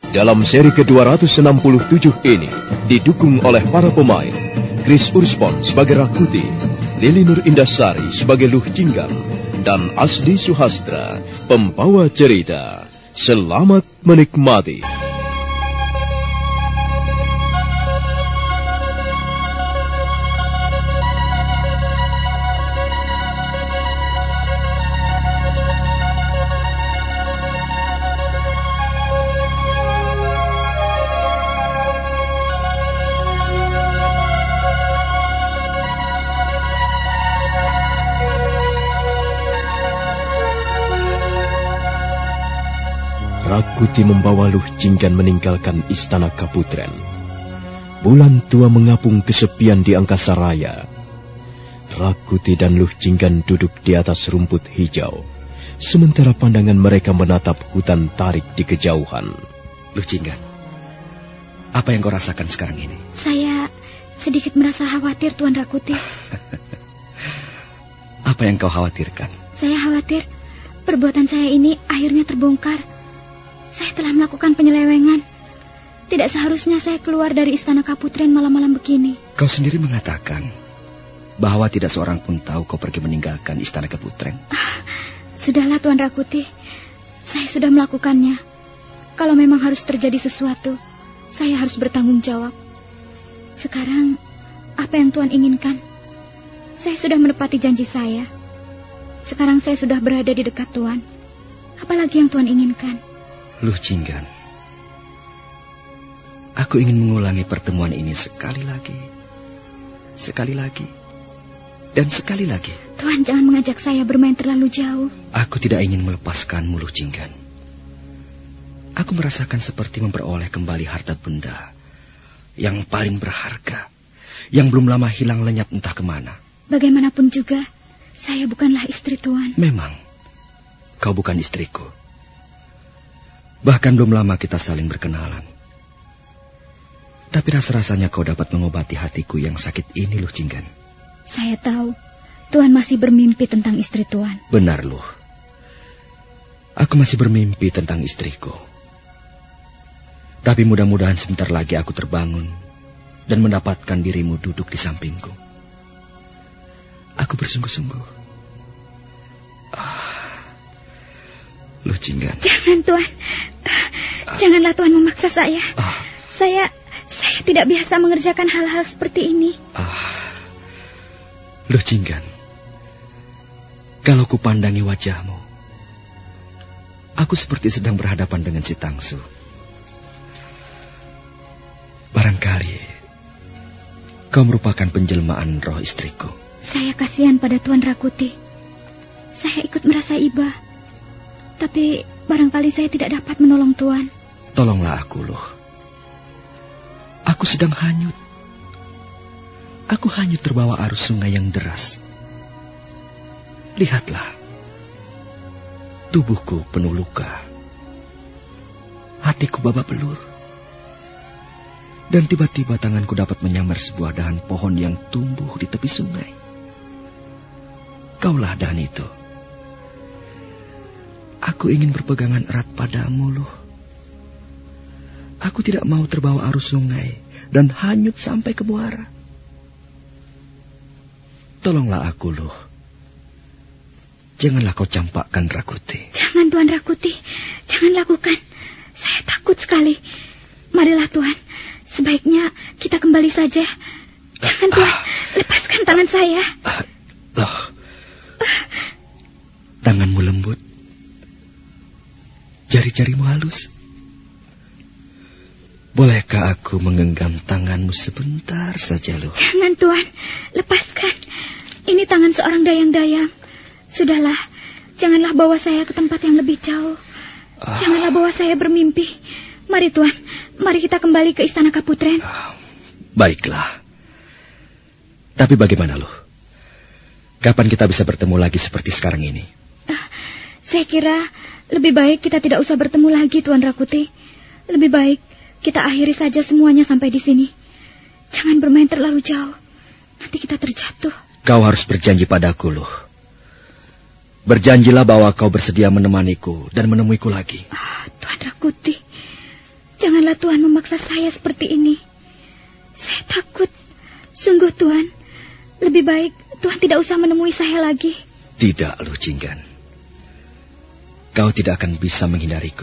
Dalam seri ke-267 ini didukung oleh para pemain Chris Urspon sebagai Rakuti, Lili Nur Indasari sebagai Luh Jinggan, dan Asdi Suhastra, pembawa cerita. Selamat menikmati. Rakuti membawa Luh Jinggan meninggalkan istana Kaputren. Bulan tua mengapung kesepian di angkasa raya. Rakuti dan Luh Jinggan duduk di atas rumput hijau, sementara pandangan mereka menatap hutan tarik di kejauhan. Luh Jinggan, apa yang kau rasakan sekarang ini? Saya sedikit merasa khawatir, Tuan Rakuti. Apa yang kau khawatirkan? Saya khawatir perbuatan saya ini akhirnya terbongkar. Saya telah melakukan penyelewengan. Tidak seharusnya saya keluar dari istana Kaputren malam-malam begini. Kau sendiri mengatakan bahwa tidak seorang pun tahu kau pergi meninggalkan istana Kaputren. Sudahlah, Tuan Rakuti. Saya sudah melakukannya. Kalau memang harus terjadi sesuatu, saya harus bertanggung jawab. Sekarang, apa yang Tuan inginkan? Saya sudah menepati janji saya. Sekarang saya sudah berada di dekat Tuan. Apalagi yang Tuan inginkan? Luh Jinggan, aku ingin mengulangi pertemuan ini sekali lagi, dan sekali lagi. Tuan jangan mengajak saya bermain terlalu jauh. Aku tidak ingin melepaskanmu, Luh Jinggan. Aku merasakan seperti memperoleh kembali harta benda yang paling berharga, yang belum lama hilang lenyap entah kemana. Bagaimanapun juga, saya bukanlah istri Tuan. Memang, kau bukan istriku. Bahkan belum lama kita saling berkenalan. Tapi rasa-rasanya kau dapat mengobati hatiku yang sakit ini, Luh Jinggan. Saya tahu, Tuan masih bermimpi tentang istri Tuan. Benar, Luh. Aku masih bermimpi tentang istriku. Tapi mudah-mudahan sebentar lagi aku terbangun dan mendapatkan dirimu duduk di sampingku. Aku bersungguh-sungguh. Luh Jinggan. Jangan, Tuan. Janganlah Tuan memaksa saya. Saya tidak biasa mengerjakan hal-hal seperti ini. Luh Jinggan, kalau kupandangi wajahmu, aku seperti sedang berhadapan dengan si Tangsu. Barangkali kau merupakan penjelmaan roh istriku. Saya kasihan pada Tuan Rakuti. Saya ikut merasa iba. Tapi barangkali saya tidak dapat menolong Tuan. Tolonglah aku, Luh. Aku sedang hanyut. Aku hanyut terbawa arus sungai yang deras. Lihatlah. Tubuhku penuh luka. Hatiku babak belur. Dan tiba-tiba tanganku dapat menyamar sebuah dahan pohon yang tumbuh di tepi sungai. Kaulah dahan itu. Aku ingin berpegangan erat padamu, Luh. Aku tidak mau terbawa arus sungai dan hanyut sampai ke muara. Tolonglah aku, Luh. Janganlah kau campakkan Rakuti. Jangan, Tuan Rakuti. Jangan lakukan. Saya takut sekali. Marilah, Tuan. Sebaiknya kita kembali saja. Jangan, Tuan. Lepaskan tangan saya. Tanganmu lembut. Jari-jarimu halus. Bolehkah aku menggenggam tanganmu sebentar saja, Luh? Jangan, Tuan. Lepaskan. Ini tangan seorang dayang-dayang. Sudahlah. Janganlah bawa saya ke tempat yang lebih jauh. Janganlah bawa saya bermimpi. Mari, Tuan. Mari kita kembali ke istana Kaputren. Baiklah. Tapi bagaimana, Luh? Kapan kita bisa bertemu lagi seperti sekarang ini? Saya kira lebih baik kita tidak usah bertemu lagi, Tuan Rakuti. Lebih baik kita akhiri saja semuanya sampai di sini. Jangan bermain terlalu jauh. Nanti kita terjatuh. Kau harus berjanji padaku, Luh. Berjanjilah bahwa kau bersedia menemaniku dan menemuiku lagi. Tuan Rakuti, Janganlah Tuhan memaksa saya seperti ini. Saya takut. Sungguh Tuhan, lebih baik Tuhan tidak usah menemui saya lagi. Tidak, Luh Jinggan. Kau tidak akan bisa menghindariku.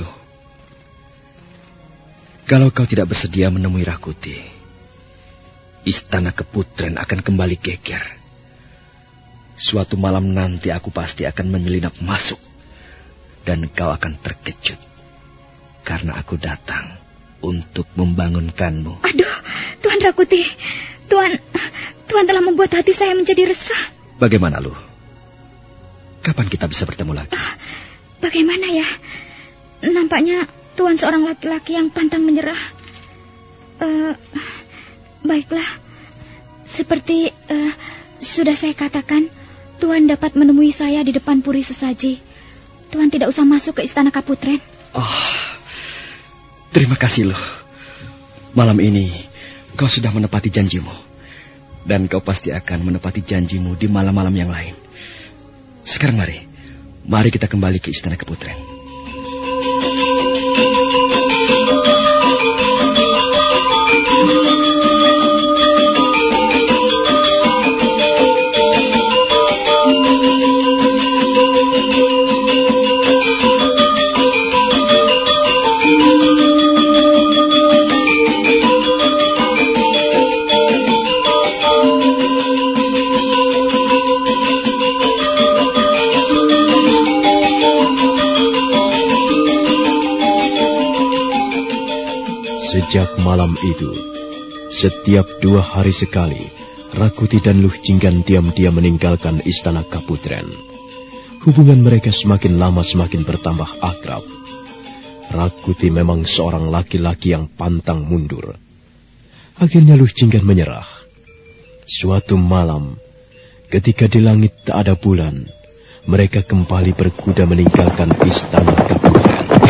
Kalau kau tidak bersedia menemui Rakuti, istana Keputren akan kembali geger. Suatu malam nanti aku pasti akan menyelinap masuk, dan kau akan terkejut karena aku datang untuk membangunkanmu. Aduh, Tuan Rakuti, Tuhan telah membuat hati saya menjadi resah. Bagaimana, Luh? Kapan kita bisa bertemu lagi? Bagaimana ya? Nampaknya Tuhan seorang laki-laki yang pantang menyerah. Baiklah, seperti sudah saya katakan, Tuhan dapat menemui saya di depan Puri Sesaji. Tuhan tidak usah masuk ke istana Kaputren. Oh, terima kasih, Luh. Malam ini kau sudah menepati janjimu. Dan kau pasti akan menepati janjimu di malam-malam yang lain. Sekarang mari kita kembali ke istana Keputren. Sejak malam itu, setiap 2 hari sekali, Rakuti dan Luh Jinggan diam-diam meninggalkan istana Kaputren. Hubungan mereka semakin lama semakin bertambah akrab. Rakuti memang seorang laki-laki yang pantang mundur. Akhirnya Luh Jinggan menyerah. Suatu malam, ketika di langit tak ada bulan, mereka kembali berkuda meninggalkan istana Kaputren.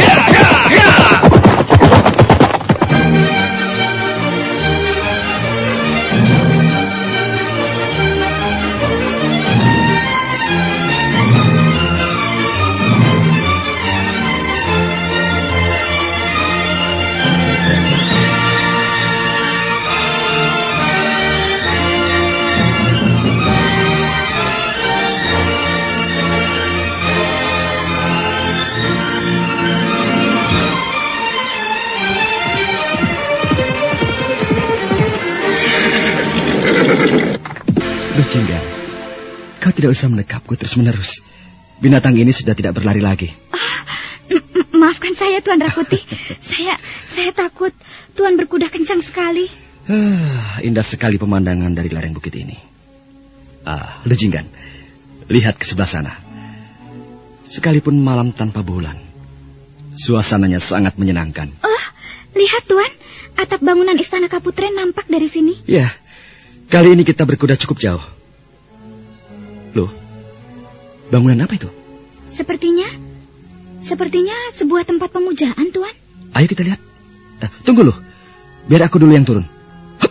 Luh Jinggan, kau tidak usah menekapku terus-menerus. Binatang ini sudah tidak berlari lagi. Maafkan saya, Tuan Rakuti. Saya takut. Tuan berkuda kencang sekali. Indah sekali pemandangan dari lereng bukit ini. Luh Jinggan, lihat ke sebelah sana. Sekalipun malam tanpa bulan, suasananya sangat menyenangkan. Lihat, Tuan. Atap bangunan istana Kaputren nampak dari sini. Ya, kali ini kita berkuda cukup jauh. Loh, bangunan apa itu? Sepertinya sebuah tempat pemujaan, Tuan. Ayo kita lihat. Tunggu, Luh. Biar aku dulu yang turun. Hup.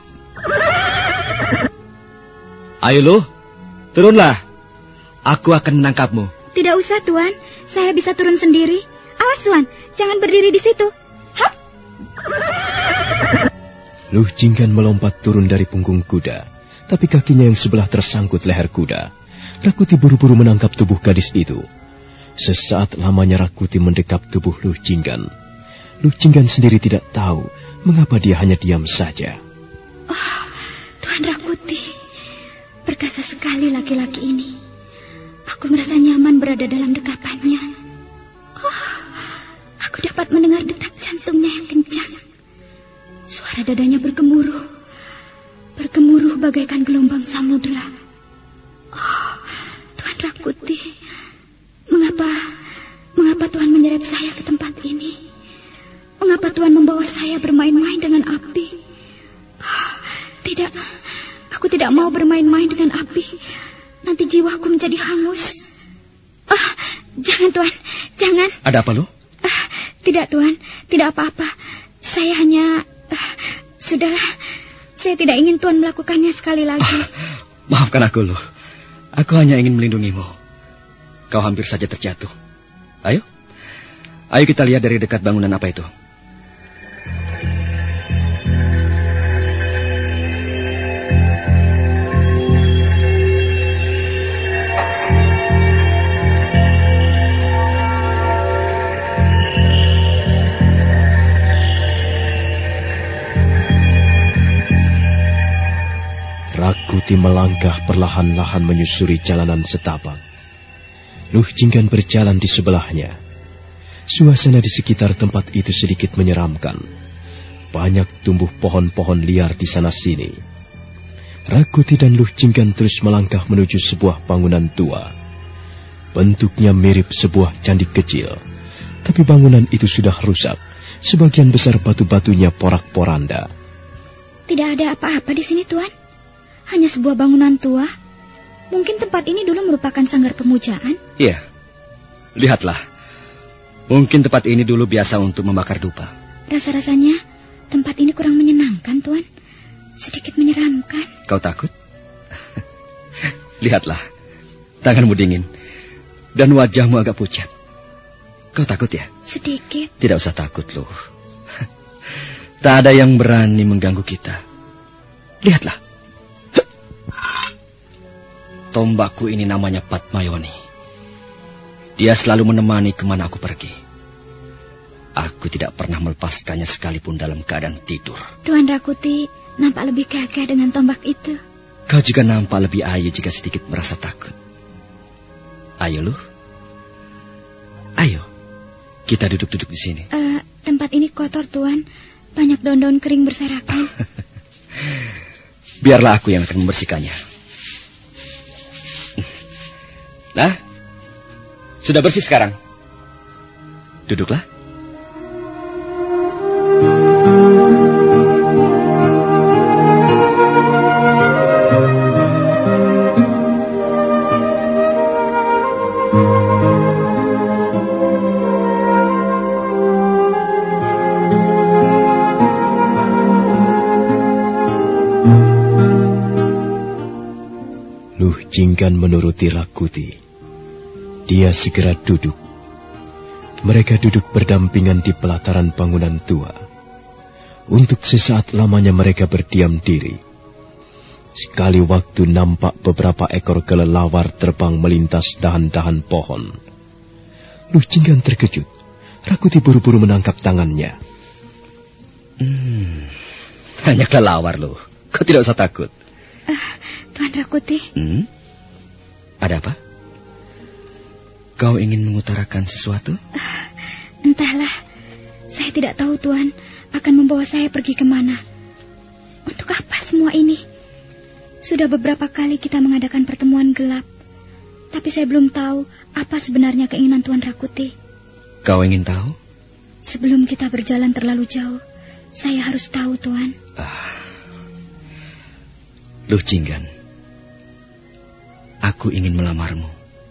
Ayo, Luh. Turunlah. Aku akan menangkapmu. Tidak usah, Tuan. Saya bisa turun sendiri. Awas, Tuan. Jangan berdiri di situ. Hup. Luh Jinggan melompat turun dari punggung kuda, tapi kakinya yang sebelah tersangkut leher kuda. Rakuti buru-buru menangkap tubuh gadis itu. Sesaat lamanya Rakuti mendekap tubuh Luh Jinggan. Luh Jinggan sendiri tidak tahu mengapa dia hanya diam saja. Tuan Rakuti, perkasa sekali laki-laki ini. Aku merasa nyaman berada dalam dekapannya. Aku dapat mendengar detak jantungnya yang kencang. Suara dadanya bergemuruh bagaikan gelombang samudra. Tuan Rakuti, mengapa Tuhan menyeret saya ke tempat ini? Mengapa Tuhan membawa saya bermain-main dengan api? Tidak, aku tidak mau bermain-main dengan api. Nanti jiwaku menjadi hangus. Jangan, Tuan, jangan. Ada apa, Luh? Tidak, Tuan, tidak apa-apa. Saya hanya... Sudahlah, saya tidak ingin Tuan melakukannya sekali lagi. Maafkan aku, Luh. Aku hanya ingin melindungimu. Kau hampir saja terjatuh. Ayo kita lihat dari dekat bangunan apa itu. Rakuti melangkah perlahan-lahan menyusuri jalanan setapak. Luh Jinggan berjalan di sebelahnya. Suasana di sekitar tempat itu sedikit menyeramkan. Banyak tumbuh pohon-pohon liar di sana-sini. Rakuti dan Luh Jinggan terus melangkah menuju sebuah bangunan tua. Bentuknya mirip sebuah candi kecil, tapi bangunan itu sudah rusak. Sebagian besar batu-batunya porak-poranda. Tidak ada apa-apa di sini, Tuan. Hanya sebuah bangunan tua. Mungkin tempat ini dulu merupakan sanggar pemujaan. Iya, lihatlah. Mungkin tempat ini dulu biasa untuk membakar dupa. Rasa-rasanya tempat ini kurang menyenangkan, Tuan. Sedikit menyeramkan. Kau takut? Lihatlah, tanganmu dingin dan wajahmu agak pucat. Kau takut ya? Sedikit. Tidak usah takut, loh. Tak ada yang berani mengganggu kita. Lihatlah. Tombakku ini namanya Patmayoni. Dia selalu menemani kemana aku pergi. Aku tidak pernah melepaskannya sekalipun dalam keadaan tidur. Tuan Rakuti nampak lebih gagah dengan tombak itu. Kau juga nampak lebih ayu jika sedikit merasa takut. Ayo, Luh. Ayo, kita duduk-duduk di sini. Tempat ini kotor, Tuan. Banyak daun-daun kering berserakan. Biarlah aku yang akan membersihkannya. Nah, sudah bersih sekarang. Duduklah. Luh Jinggan menuruti Rakuti. Dia segera duduk. Mereka duduk berdampingan di pelataran bangunan tua. Untuk sesaat lamanya mereka berdiam diri. Sekali waktu nampak beberapa ekor kelelawar terbang melintas dahan-dahan pohon. Luh Jinggan terkejut. Rakuti buru-buru menangkap tangannya. Hanya kelelawar, Luh. Kau tidak usah takut. Tuan Rakuti. Ada apa? Kau ingin mengutarakan sesuatu? Entahlah. Saya tidak tahu, Tuan, akan membawa saya pergi kemana. Untuk apa semua ini? Sudah beberapa kali kita mengadakan pertemuan gelap. Tapi saya belum tahu apa sebenarnya keinginan Tuan Rakuti. Kau ingin tahu? Sebelum kita berjalan terlalu jauh, saya harus tahu, Tuan. Luh Jinggan, aku ingin melamarmu.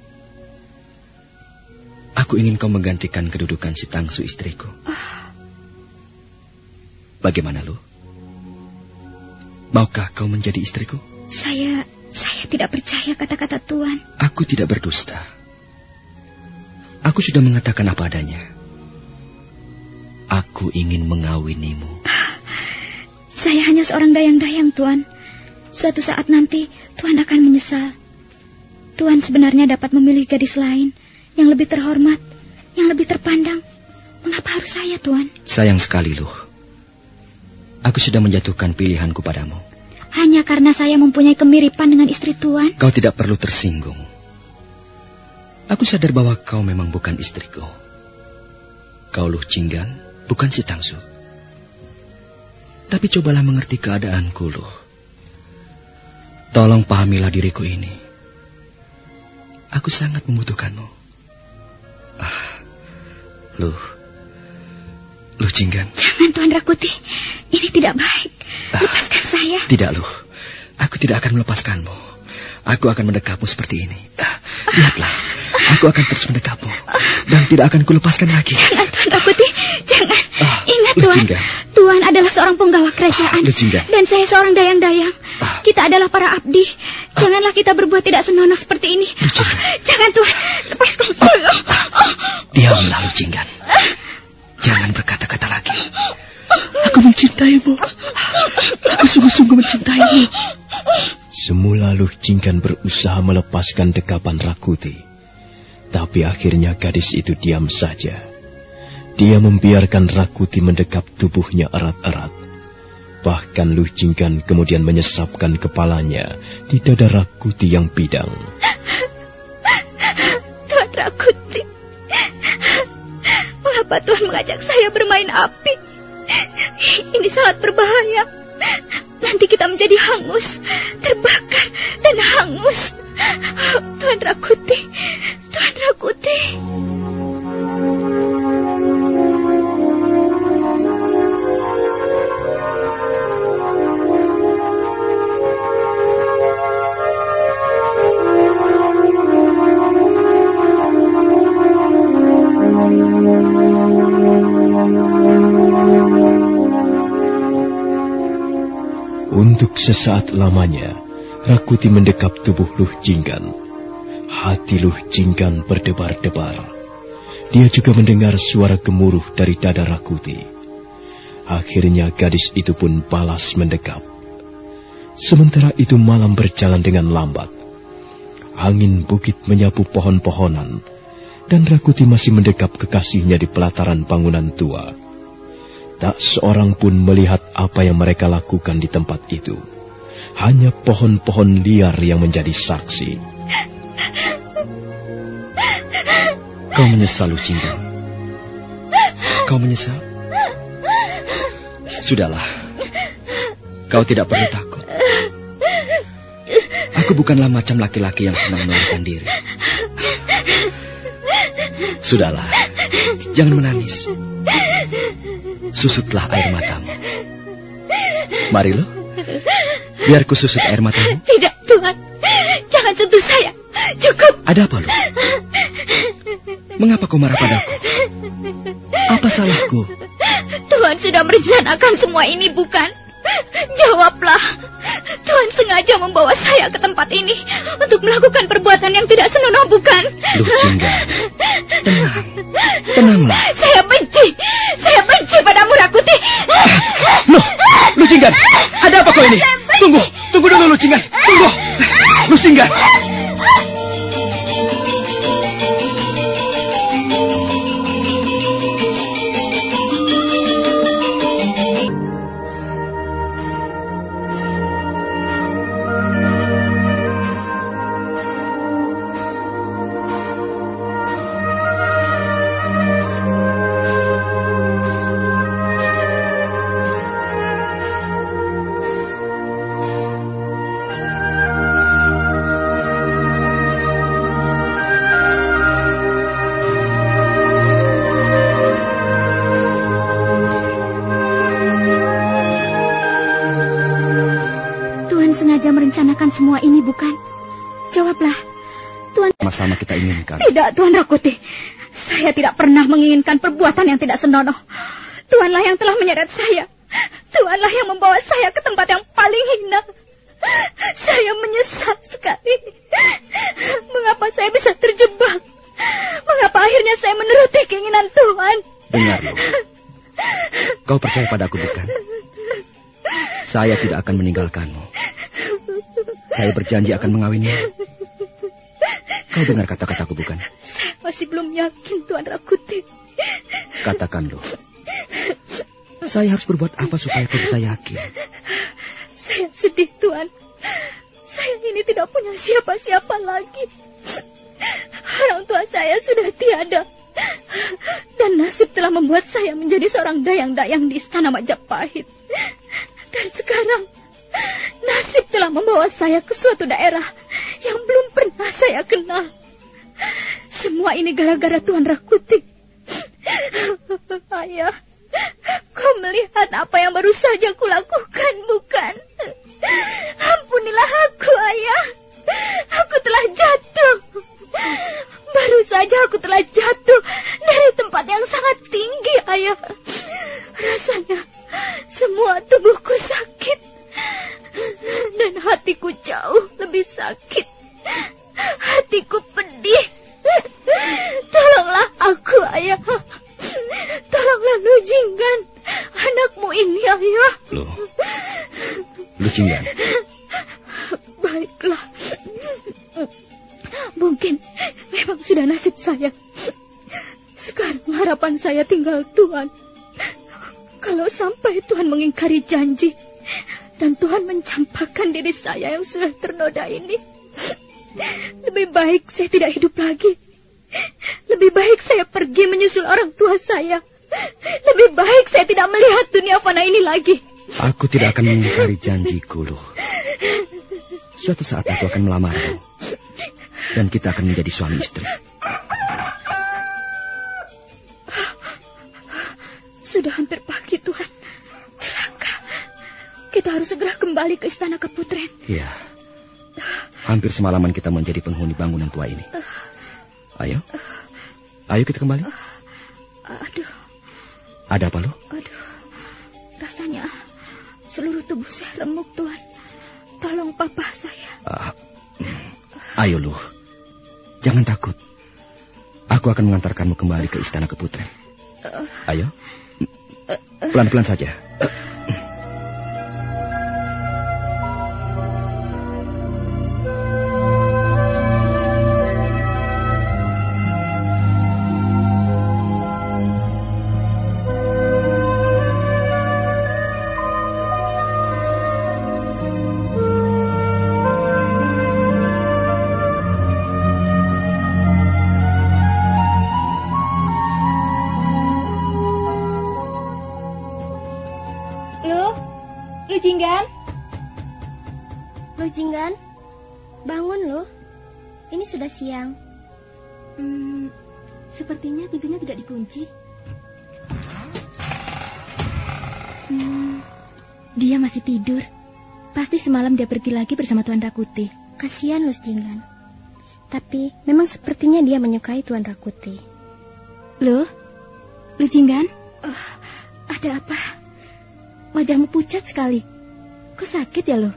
Aku ingin kau menggantikan kedudukan si Tangsu istriku. Bagaimana, Luh? Maukah kau menjadi istriku? Saya tidak percaya kata-kata Tuan. Aku tidak berdusta. Aku sudah mengatakan apa adanya. Aku ingin mengawinimu. Saya hanya seorang dayang-dayang, Tuan. Suatu saat nanti Tuan akan menyesal. Tuan sebenarnya dapat memilih gadis lain yang lebih terhormat, yang lebih terpandang. Mengapa harus saya, Tuan? Sayang sekali, Luh. Aku sudah menjatuhkan pilihanku padamu. Hanya karena saya mempunyai kemiripan dengan istri Tuan? Kau tidak perlu tersinggung. Aku sadar bahwa kau memang bukan istriku. Kau Luh Jinggan, bukan si Tangsu. Tapi cobalah mengerti keadaanku, Luh. Tolong pahamilah diriku ini. Aku sangat membutuhkanmu. Luh Jinggan. Jangan, Tuan Rakuti. Ini tidak baik. Lepaskan saya. Tidak, Luh. Aku tidak akan melepaskanmu. Aku akan mendekapmu seperti ini. Lihatlah. Aku akan terus mendekapmu. Dan tidak akan kulepaskan lagi. Jangan, Tuan Rakuti. Jangan. Ingat, Luh Tuan. Jinggan. Tuan adalah seorang penggawa kerajaan. Luh Jinggan. Dan saya seorang dayang-dayang. Kita adalah para abdi. Janganlah kita berbuat tidak senonoh seperti ini. Jangan, Tuan. Lepaskan. Diamlah, Luh Jinggan. Jangan berkata-kata lagi. Aku mencintaimu. Aku sungguh-sungguh mencintaimu. Semula Luh Jinggan berusaha melepaskan dekapan Rakuti. Tapi akhirnya gadis itu diam saja. Dia membiarkan Rakuti mendekap tubuhnya erat-erat. Bahkan Luh Jinggan kemudian menyesapkan kepalanya di dada Rakuti yang bidang. Tuan Rakuti, mengapa Tuan mengajak saya bermain api? Ini sangat berbahaya. Nanti kita menjadi hangus, terbakar dan hangus. Tuan Rakuti, Tuan Rakuti. Untuk sesaat lamanya, Rakuti mendekap tubuh Luh Jinggan. Hati Luh Jinggan berdebar-debar. Dia juga mendengar suara gemuruh dari dada Rakuti. Akhirnya gadis itu pun balas mendekap. Sementara itu malam berjalan dengan lambat. Angin bukit menyapu pohon-pohonan, dan Rakuti masih mendekap kekasihnya di pelataran bangunan tua. Tak seorang pun melihat apa yang mereka lakukan di tempat itu. Hanya pohon-pohon liar yang menjadi saksi. Kau menyesal, Luh Jinggan? Kau menyesal? Sudahlah. Kau tidak perlu takut. Aku bukanlah macam laki-laki yang senang melarikan diri. Sudahlah. Jangan menangis. Susutlah air matamu. Mari, Luh. Biar ku susut air matamu. Tidak, Tuan. Jangan sentuh saya. Cukup. Ada apa, Luh? Mengapa kau marah padaku? Apa salahku? Tuan sudah merencanakan semua ini, bukan? Jawablah. Tuan sengaja membawa saya ke tempat ini untuk melakukan perbuatan yang tidak senonoh, bukan? Luh Jinggan, tenang. Tenanglah. Saya benci padamu, Rakuti. Luh Jinggan, ada apa kau ini? Tunggu dulu, Luh Jinggan. Tunggu. Luh Jinggan. Merencanakan semua ini, bukan? Jawablah, Tuan. Sama-sama kita inginkan. Tidak, Tuan Rakuti. Saya tidak pernah menginginkan perbuatan yang tidak senonoh. Tuanlah yang telah menyeret saya. Tuanlah yang membawa saya ke tempat yang paling hina. Saya menyesal sekali. Mengapa saya bisa terjebak? Mengapa akhirnya saya menuruti keinginan Tuan? Dengar, Luh. Kau percaya padaku, bukan? Saya tidak akan meninggalkanmu. Saya berjanji akan mengawinimu. Kau dengar kata-kataku, bukan? Saya masih belum yakin, Tuan Rakuti. Katakan, Luh. Saya harus berbuat apa supaya kau bisa yakin? Saya sedih, Tuan. Saya ini tidak punya siapa-siapa lagi. Orang tua saya sudah tiada. Dan nasib telah membuat saya menjadi seorang dayang-dayang di istana Majapahit. Dan sekarang nasib telah membawa saya ke suatu daerah yang belum pernah saya kenal. Semua ini gara-gara Tuan Rakuti. Ayah, kau melihat apa yang baru saja kulakukan, bukan? Ampunilah aku, Ayah. Aku telah jatuh. Baru saja aku telah jatuh dari tempat yang sangat tinggi, Ayah. Rasanya semua tubuhku sakit. Dan hatiku jauh lebih sakit. Hatiku pedih. Tolonglah aku, Ayah. Tolonglah Luh Jinggan, anakmu ini, Ayah. Luh Jinggan. Baiklah. Mungkin memang sudah nasib saya. Sekarang harapan saya tinggal Tuhan. Kalau sampai Tuhan mengingkari janji, Dan Tuhan mencampakkan diri saya yang sudah ternoda ini. Lebih baik saya tidak hidup lagi. Lebih baik saya pergi menyusul orang tua saya. Lebih baik saya tidak melihat dunia fana ini lagi. Aku tidak akan mengingkari janjiku, Luh. Suatu saat aku akan melamarmu. Dan kita akan menjadi suami istri. Sudah hampir pagi, Tuhan. Celaka. Kita harus segera kembali ke istana Keputren. Iya. Hampir semalaman kita menjadi penghuni bangunan tua ini. Ayo. Ayo kita kembali. Aduh. Ada apa, Luh? Aduh. Rasanya seluruh tubuh saya remuk, Tuhan. Tolong papa saya. Ayo, Luh. Jangan takut. Aku akan mengantarkanmu kembali ke istana Keputren. Ayo. Pelan-pelan saja. Jinggan, bangun loh. Ini sudah siang. Sepertinya pintunya tidak dikunci. Dia masih tidur. Pasti semalam dia pergi lagi bersama Tuan Rakuti. Kasihan loh Jinggan. Tapi memang sepertinya dia menyukai Tuan Rakuti. Loh Jinggan? Ada apa? Wajahmu pucat sekali. Kok sakit ya lo?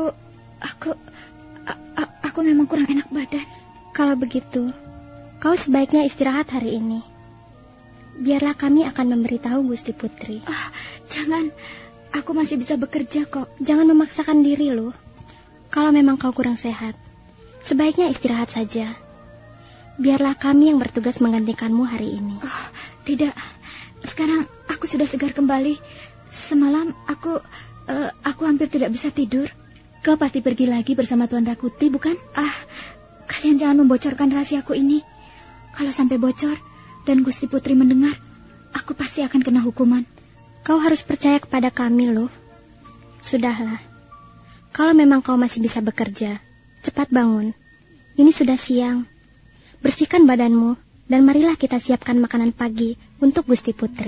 Aku memang kurang enak badan. Kalau begitu, kau sebaiknya istirahat hari ini. Biarlah kami akan memberitahu Gusti Putri. Jangan, aku masih bisa bekerja kok. Jangan memaksakan diri loh. Kalau memang kau kurang sehat, sebaiknya istirahat saja. Biarlah kami yang bertugas menggantikanmu hari ini. Tidak, sekarang aku sudah segar kembali. Semalam aku hampir tidak bisa tidur. Kau pasti pergi lagi bersama Tuan Rakuti, bukan? Kalian jangan membocorkan rahasiaku ini. Kalau sampai bocor dan Gusti Putri mendengar, aku pasti akan kena hukuman. Kau harus percaya kepada kami loh. Sudahlah. Kalau memang kau masih bisa bekerja, cepat bangun. Ini sudah siang. Bersihkan badanmu dan marilah kita siapkan makanan pagi untuk Gusti Putri.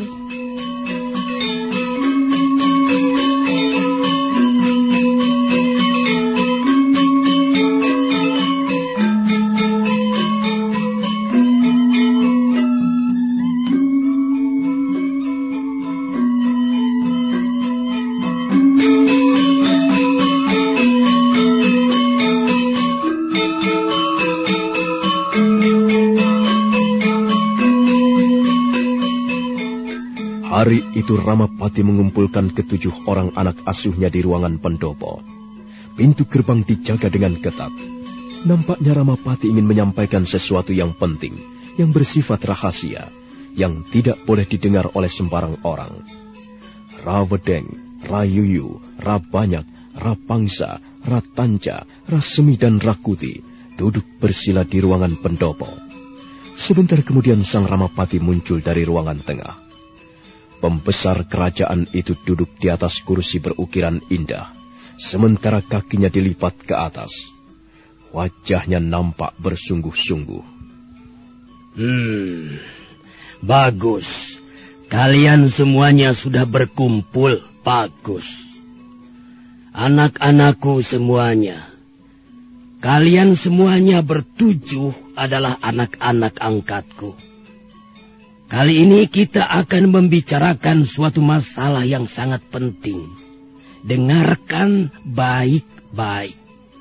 Hari itu Ramapati mengumpulkan ketujuh orang anak asuhnya di ruangan pendopo. Pintu gerbang dijaga dengan ketat. Nampaknya Ramapati ingin menyampaikan sesuatu yang penting, yang bersifat rahasia, yang tidak boleh didengar oleh sembarang orang. Rawedeng, Rayuyu, Rabanyak, Rapangsa, Ratanca, Rasemi dan Rakuti duduk bersila di ruangan pendopo. Sebentar kemudian sang Ramapati muncul dari ruangan tengah. Pembesar kerajaan itu duduk di atas kursi berukiran indah, sementara kakinya dilipat ke atas. Wajahnya nampak bersungguh-sungguh. Bagus. Kalian semuanya sudah berkumpul. Bagus. Anak-anakku semuanya. Kalian semuanya bertujuh adalah anak-anak angkatku. Kali ini kita akan membicarakan suatu masalah yang sangat penting. Dengarkan baik-baik.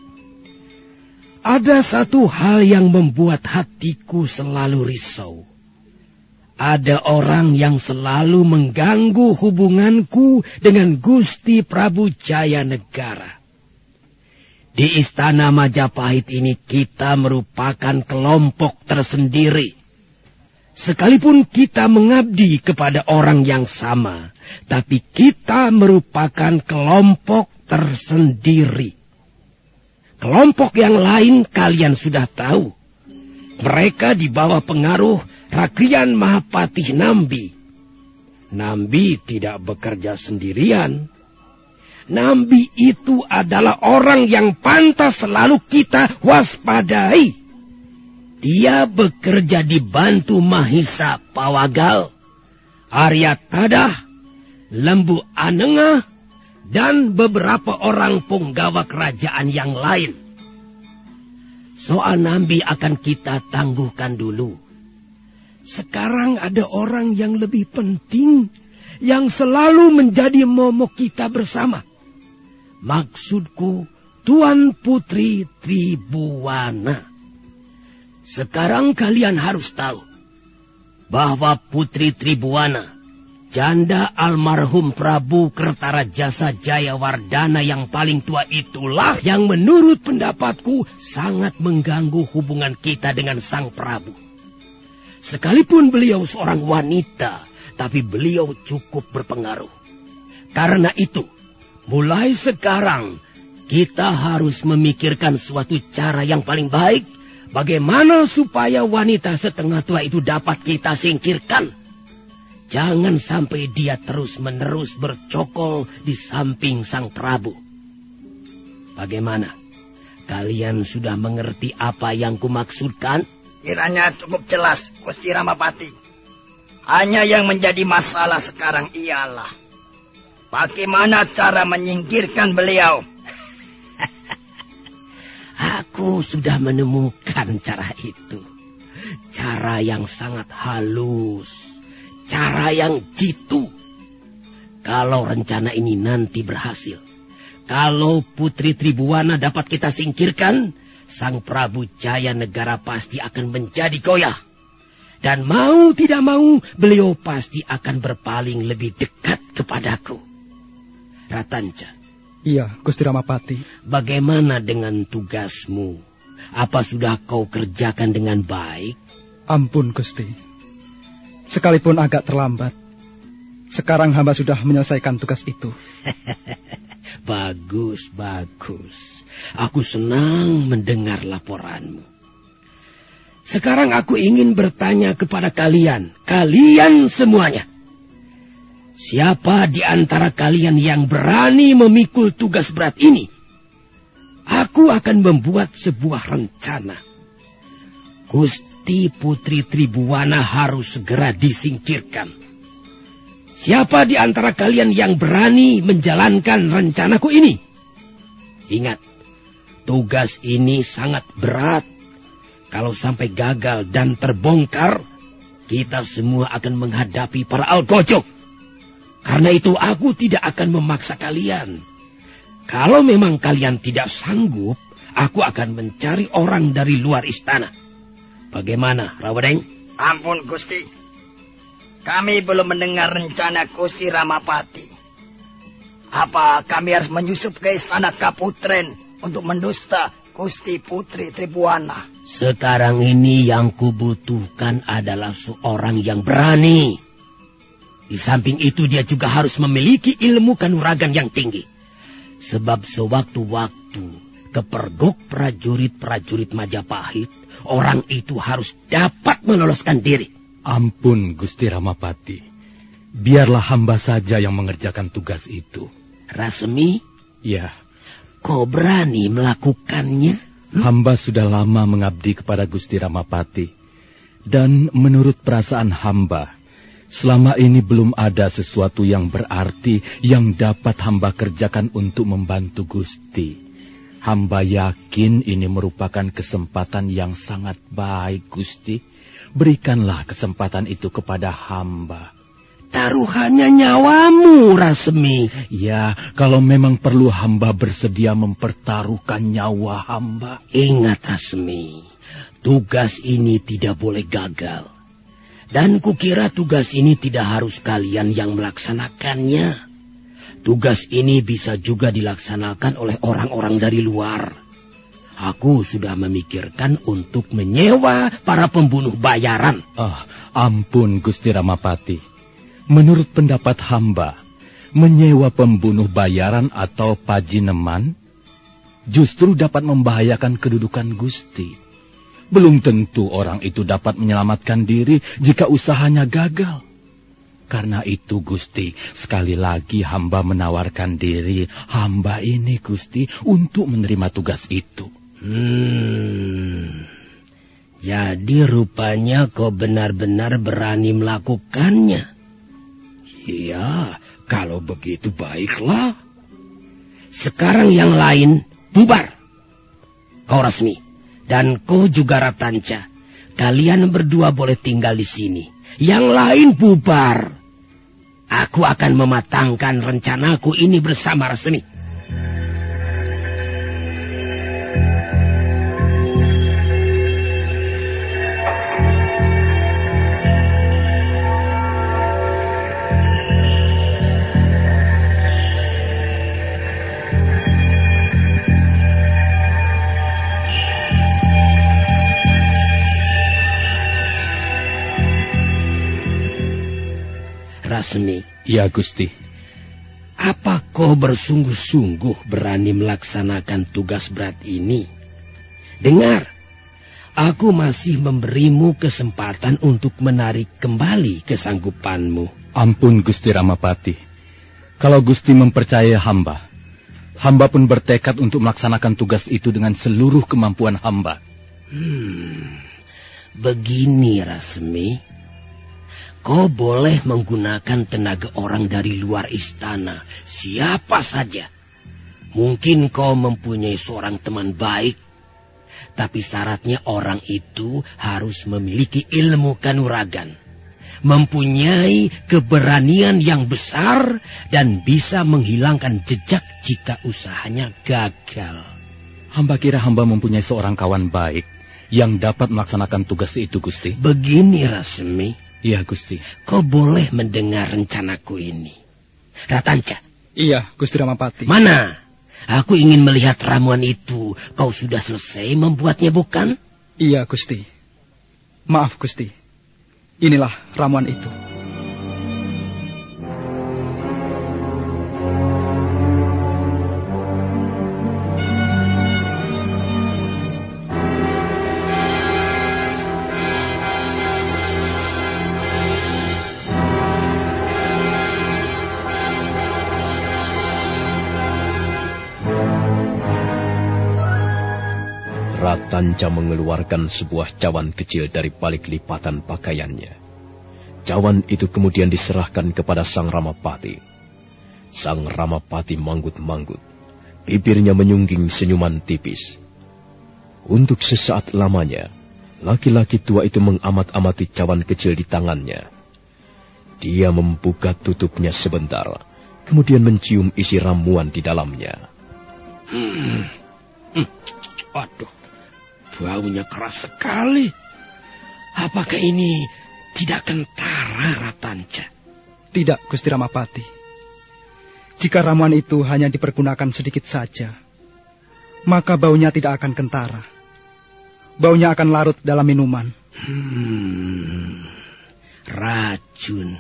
Ada satu hal yang membuat hatiku selalu risau. Ada orang yang selalu mengganggu hubunganku dengan Gusti Prabu Jayanegara. Di Istana Majapahit ini kita merupakan kelompok tersendiri. Sekalipun kita mengabdi kepada orang yang sama, tapi kita merupakan kelompok tersendiri. Kelompok yang lain kalian sudah tahu. Mereka di bawah pengaruh Rakrian Mahapatih Nambi. Nambi tidak bekerja sendirian. Nambi itu adalah orang yang pantas selalu kita waspadai. Dia bekerja dibantu Mahisa Pawagal, Arya Tadah, Lembu Anengah, dan beberapa orang punggawa kerajaan yang lain. Soal Nambi akan kita tangguhkan dulu. Sekarang ada orang yang lebih penting, yang selalu menjadi momok kita bersama. Maksudku, Tuan Putri Tribuwana. Sekarang kalian harus tahu bahwa Putri Tribuwana, janda almarhum Prabu Kertarajasa Jayawardana yang paling tua itulah yang menurut pendapatku sangat mengganggu hubungan kita dengan Sang Prabu. Sekalipun beliau seorang wanita, tapi beliau cukup berpengaruh. Karena itu, mulai sekarang kita harus memikirkan suatu cara yang paling baik bagaimana supaya wanita setengah tua itu dapat kita singkirkan. Jangan sampai dia terus-menerus bercokol di samping Sang Prabu. Bagaimana? Kalian sudah mengerti apa yang kumaksudkan? Kiranya cukup jelas, Gusti Ramapati. Hanya yang menjadi masalah sekarang ialah bagaimana cara menyingkirkan beliau. Aku sudah menemukan cara itu. Cara yang sangat halus. Cara yang jitu. Kalau rencana ini nanti berhasil, kalau Putri Tribuwana dapat kita singkirkan, Sang Prabu Jaya Negara pasti akan menjadi goyah. Dan mau tidak mau, beliau pasti akan berpaling lebih dekat kepadaku. Ratanca. Iya, Gusti Ramapati. Bagaimana dengan tugasmu? Apa sudah kau kerjakan dengan baik? Ampun, Gusti. Sekalipun agak terlambat, sekarang hamba sudah menyelesaikan tugas itu. Bagus, bagus. Aku senang mendengar laporanmu. Sekarang aku ingin bertanya kepada kalian semuanya. Siapa di antara kalian yang berani memikul tugas berat ini? Aku akan membuat sebuah rencana. Gusti Putri Tribuwana harus segera disingkirkan. Siapa di antara kalian yang berani menjalankan rencanaku ini? Ingat, tugas ini sangat berat. Kalau sampai gagal dan terbongkar, kita semua akan menghadapi para algojo. Karena itu aku tidak akan memaksa kalian. Kalau memang kalian tidak sanggup, aku akan mencari orang dari luar istana. Bagaimana, Rawadeng? Ampun, Gusti. Kami belum mendengar rencana Gusti Ramapati. Apa kami harus menyusup ke istana Kaputren untuk mendusta Gusti Putri Tribuwana? Sekarang ini yang kubutuhkan adalah seorang yang berani. Di samping itu dia juga harus memiliki ilmu kanuragan yang tinggi. Sebab sewaktu-waktu kepergok prajurit-prajurit Majapahit, orang itu harus dapat meloloskan diri. Ampun, Gusti Ramapati. Biarlah hamba saja yang mengerjakan tugas itu. Rasmi? Ya. Kau berani melakukannya? Hamba sudah lama mengabdi kepada Gusti Ramapati. Dan menurut perasaan hamba, selama ini belum ada sesuatu yang berarti yang dapat hamba kerjakan untuk membantu Gusti. Hamba yakin ini merupakan kesempatan yang sangat baik, Gusti. Berikanlah kesempatan itu kepada hamba. Taruhannya nyawamu, Rasmi. Ya, kalau memang perlu hamba bersedia mempertaruhkan nyawa hamba. Ingat, Rasmi, tugas ini tidak boleh gagal. Dan kukira tugas ini tidak harus kalian yang melaksanakannya. Tugas ini bisa juga dilaksanakan oleh orang-orang dari luar. Aku sudah memikirkan untuk menyewa para pembunuh bayaran. Ampun Gusti Ramapati. Menurut pendapat hamba, menyewa pembunuh bayaran atau pajineman justru dapat membahayakan kedudukan Gusti. Belum tentu orang itu dapat menyelamatkan diri jika usahanya gagal. Karena itu Gusti, sekali lagi hamba menawarkan diri hamba ini Gusti untuk menerima tugas itu. Jadi rupanya kau benar-benar berani melakukannya. Iya, kalau begitu baiklah. Sekarang yang lain bubar. Kau Rasmi dan kau juga Ratanca. Kalian berdua boleh tinggal di sini. Yang lain bubar. Aku akan mematangkan rencanaku ini bersama Rasmi. Rasmi. Ya, Gusti. Apa kau bersungguh-sungguh berani melaksanakan tugas berat ini? Dengar, aku masih memberimu kesempatan untuk menarik kembali kesanggupanmu. Ampun Gusti Ramapati. Kalau Gusti mempercayai hamba, hamba pun bertekad untuk melaksanakan tugas itu dengan seluruh kemampuan hamba. Begini Rasmi. Kau boleh menggunakan tenaga orang dari luar istana, siapa saja. Mungkin kau mempunyai seorang teman baik, tapi syaratnya orang itu harus memiliki ilmu kanuragan, mempunyai keberanian yang besar, dan bisa menghilangkan jejak jika usahanya gagal. Hamba kira hamba mempunyai seorang kawan baik yang dapat melaksanakan tugas itu, Gusti. Begini Rasmi. Iya, Gusti. Kau boleh mendengar rencanaku ini. Ratanca. Iya, Gusti Ramapati. Mana? Aku ingin melihat ramuan itu. Kau sudah selesai membuatnya, bukan? Iya, Gusti. Maaf, Gusti. Inilah ramuan itu. Ratanca mengeluarkan sebuah cawan kecil dari balik lipatan pakaiannya. Cawan itu kemudian diserahkan kepada Sang Ramapati. Sang Ramapati manggut-manggut, bibirnya menyungging senyuman tipis. Untuk sesaat lamanya, laki-laki tua itu mengamat-amati cawan kecil di tangannya. Dia membuka tutupnya sebentar, kemudian mencium isi ramuan di dalamnya. Waduh, baunya keras sekali. Apakah ini tidak kentara, Ratanca? Tidak, Gusti Ramapati. Jika ramuan itu hanya dipergunakan sedikit saja, maka baunya tidak akan kentara. Baunya akan larut dalam minuman. Racun.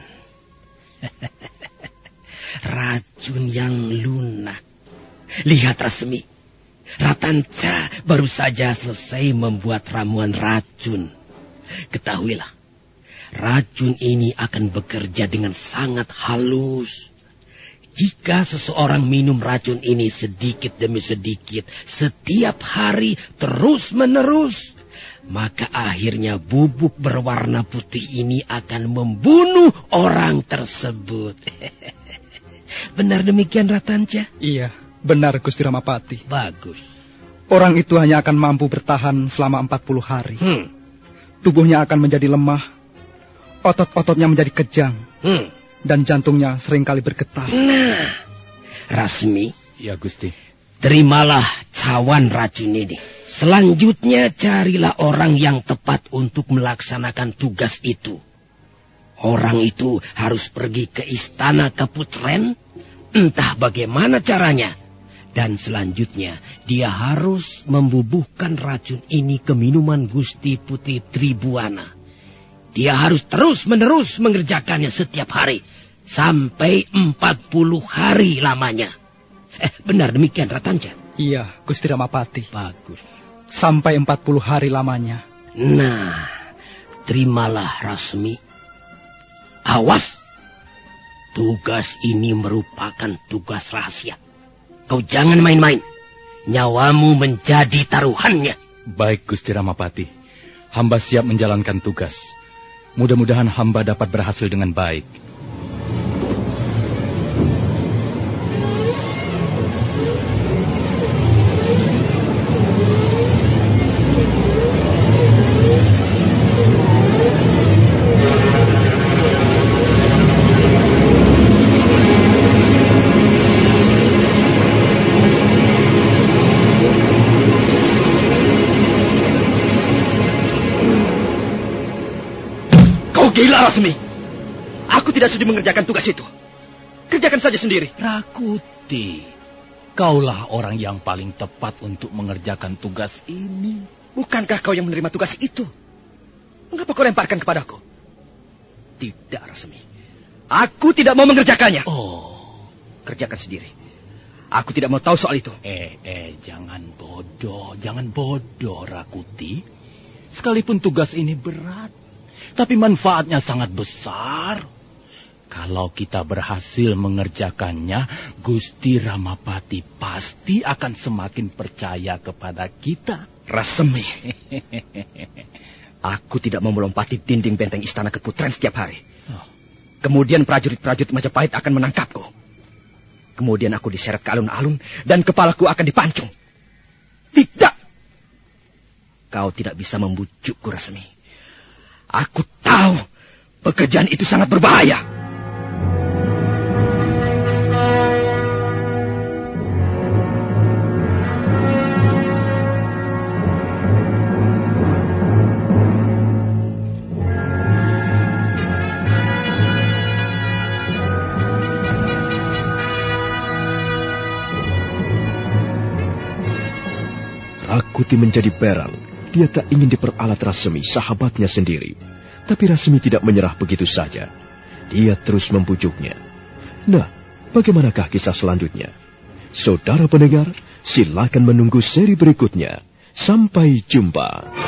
Racun yang lunak. Lihat Rasmi. Ratanca baru saja selesai membuat ramuan racun. Ketahuilah, racun ini akan bekerja dengan sangat halus. Jika seseorang minum racun ini sedikit demi sedikit, setiap hari terus-menerus, maka akhirnya bubuk berwarna putih ini akan membunuh orang tersebut. Benar demikian, Ratanca? Iya. Benar, Gusti Ramapati. Bagus. Orang itu hanya akan mampu bertahan selama 40 hari. Tubuhnya akan menjadi lemah, otot-ototnya menjadi kejang, dan jantungnya seringkali bergetar. Nah, Rasmi. Ya, Gusti. Terimalah cawan racun ini. Selanjutnya carilah orang yang tepat untuk melaksanakan tugas itu. Orang itu harus pergi ke istana Kaputren, entah bagaimana caranya. Dan selanjutnya, dia harus membubuhkan racun ini ke minuman Gusti Putri Tribuana. Dia harus terus-menerus mengerjakannya setiap hari, sampai 40 hari lamanya. Benar demikian, Ratanja? Iya, Gusti Ramapati. Bagus. Sampai 40 hari lamanya. Nah, terimalah Rasmi. Awas! Tugas ini merupakan tugas rahasia. Kau jangan main-main. Nyawamu menjadi taruhannya. Baik, Gusti Ramapati. Hamba siap menjalankan tugas. Mudah-mudahan hamba dapat berhasil dengan baik. Gila, Rasmi. Aku tidak sudi mengerjakan tugas itu. Kerjakan saja sendiri. Rakuti, kaulah orang yang paling tepat untuk mengerjakan tugas ini. Bukankah kau yang menerima tugas itu? Mengapa kau lemparkan kepadaku? Tidak, Rasmi. Aku tidak mau mengerjakannya. Oh. Kerjakan sendiri. Aku tidak mau tahu soal itu. Jangan bodoh, Rakuti. Sekalipun tugas ini berat, tapi manfaatnya sangat besar. Kalau kita berhasil mengerjakannya, Gusti Ramapati pasti akan semakin percaya kepada kita. Rasmi, aku tidak mau melompati dinding benteng istana keputren setiap hari. Kemudian prajurit-prajurit Majapahit akan menangkapku. Kemudian aku diseret ke alun-alun dan kepalaku akan dipancung. Tidak! Kau tidak bisa membujukku, Rasmi. Aku tahu pekerjaan itu sangat berbahaya. Rakuti menjadi berang. Dia tak ingin diperalat Rasmi, sahabatnya sendiri. Tapi Rasmi tidak menyerah begitu saja. Dia terus membujuknya. Nah, bagaimanakah kisah selanjutnya? Saudara pendengar, silakan menunggu seri berikutnya. Sampai jumpa.